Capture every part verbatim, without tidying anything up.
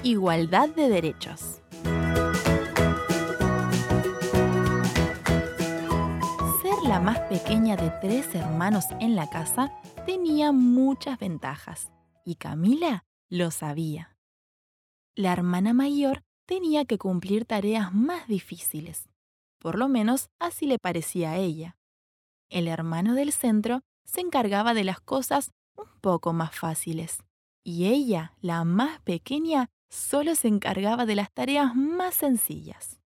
igualdad de derechos. Ser la más pequeña de tres hermanos en la casa tenía muchas ventajas, y Camila lo sabía. La hermana mayor tenía que cumplir tareas más difíciles, por lo menos así le parecía a ella. El hermano del centro se encargaba de las cosas un poco más fáciles, y ella, la más pequeña, solo se encargaba de las tareas más sencillas.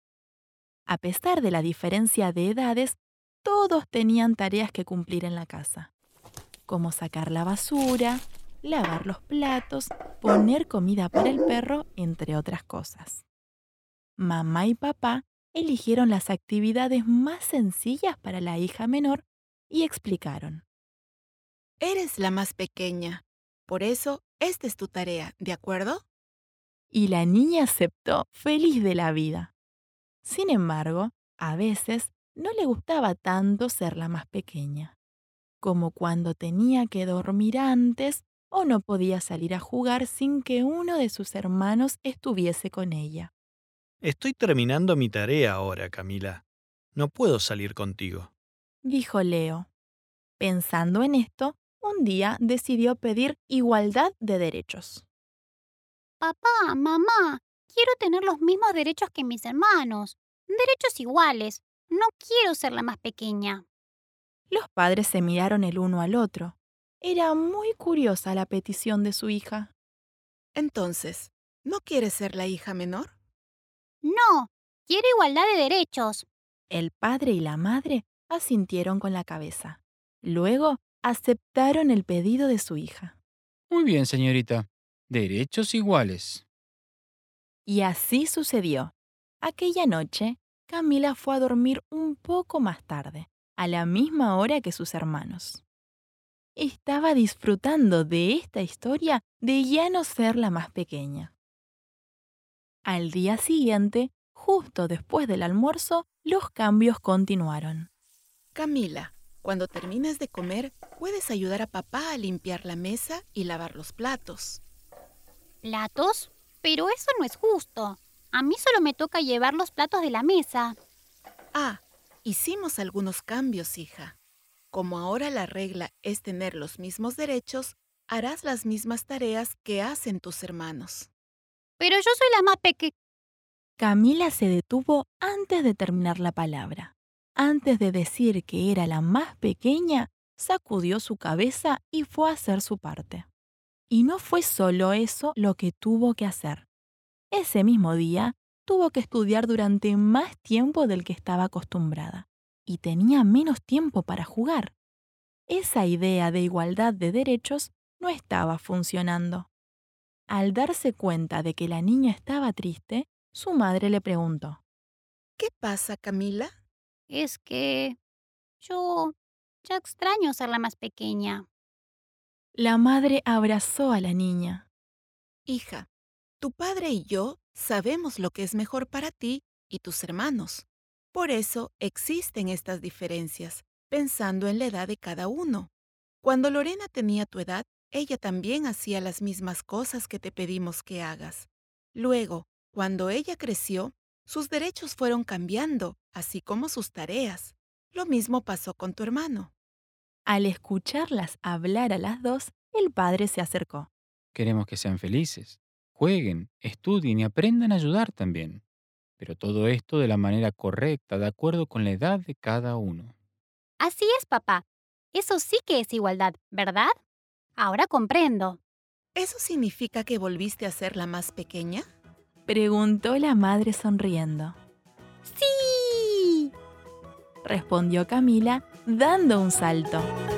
A pesar de la diferencia de edades, todos tenían tareas que cumplir en la casa, como sacar la basura, lavar los platos, poner comida para el perro, entre otras cosas. Mamá y papá eligieron las actividades más sencillas para la hija menor y explicaron. Eres la más pequeña, por eso esta es tu tarea, ¿de acuerdo? Y la niña aceptó feliz de la vida. Sin embargo, a veces no le gustaba tanto ser la más pequeña, como cuando tenía que dormir antes o no podía salir a jugar sin que uno de sus hermanos estuviese con ella. Estoy terminando mi tarea ahora, Camila. No puedo salir contigo. Dijo Leo. Pensando en esto, un día decidió pedir igualdad de derechos. Papá, mamá, quiero tener los mismos derechos que mis hermanos. Derechos iguales. No quiero ser la más pequeña. Los padres se miraron el uno al otro. Era muy curiosa la petición de su hija. Entonces, ¿no quieres ser la hija menor? No, quiero igualdad de derechos. El padre y la madre asintieron con la cabeza. Luego aceptaron el pedido de su hija. Muy bien, señorita. Derechos iguales. Y así sucedió. Aquella noche, Camila fue a dormir un poco más tarde, a la misma hora que sus hermanos. Estaba disfrutando de esta historia de ya no ser la más pequeña. Al día siguiente, justo después del almuerzo, los cambios continuaron. Camila, cuando termines de comer, puedes ayudar a papá a limpiar la mesa y lavar los platos. ¿Platos? Pero eso no es justo. A mí solo me toca llevar los platos de la mesa. Ah, hicimos algunos cambios, hija. Como ahora la regla es tener los mismos derechos, harás las mismas tareas que hacen tus hermanos. Pero yo soy la más pequeña. Camila se detuvo antes de terminar la palabra. Antes de decir que era la más pequeña, sacudió su cabeza y fue a hacer su parte. Y no fue solo eso lo que tuvo que hacer. Ese mismo día, tuvo que estudiar durante más tiempo del que estaba acostumbrada. Y tenía menos tiempo para jugar. Esa idea de igualdad de derechos no estaba funcionando. Al darse cuenta de que la niña estaba triste, su madre le preguntó. ¿Qué pasa, Camila? Es que yo ya extraño ser la más pequeña. La madre abrazó a la niña. Hija, tu padre y yo sabemos lo que es mejor para ti y tus hermanos. Por eso existen estas diferencias, pensando en la edad de cada uno. Cuando Lorena tenía tu edad, ella también hacía las mismas cosas que te pedimos que hagas. Luego, cuando ella creció, sus derechos fueron cambiando, así como sus tareas. Lo mismo pasó con tu hermano. Al escucharlas hablar a las dos, el padre se acercó. Queremos que sean felices. Jueguen, estudien y aprendan a ayudar también. Pero todo esto de la manera correcta, de acuerdo con la edad de cada uno. Así es, papá. Eso sí que es igualdad, ¿verdad? Ahora comprendo. ¿Eso significa que volviste a ser la más pequeña? Preguntó la madre sonriendo. ¡Sí! Respondió Camila, dando un salto.